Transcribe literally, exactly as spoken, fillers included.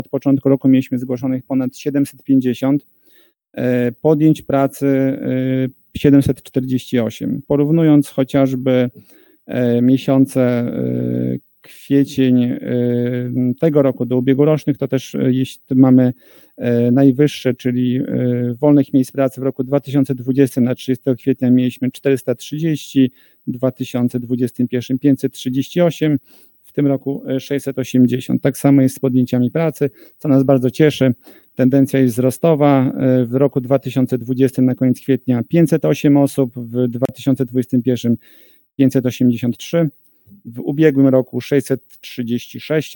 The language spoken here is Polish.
od początku roku mieliśmy zgłoszonych ponad siedemset pięćdziesiąt, podjęć pracy siedemset czterdzieści osiem. Porównując chociażby miesiące kwiecień tego roku do ubiegłorocznych, to też jeśli mamy najwyższe, czyli wolnych miejsc pracy w roku dwa tysiące dwudziestym na trzydziestego kwietnia mieliśmy czterysta trzydzieści, w dwa tysiące dwudziestym pierwszym pięćset trzydzieści osiem, w tym roku sześćset osiemdziesiąt. Tak samo jest z podjęciami pracy, co nas bardzo cieszy. Tendencja jest wzrostowa. W roku dwa tysiące dwudziestym na koniec kwietnia pięćset osiem osób, w dwa tysiące dwudziestym pierwszym pięćset osiemdziesiąt trzy, w ubiegłym roku sześćset trzydzieści sześć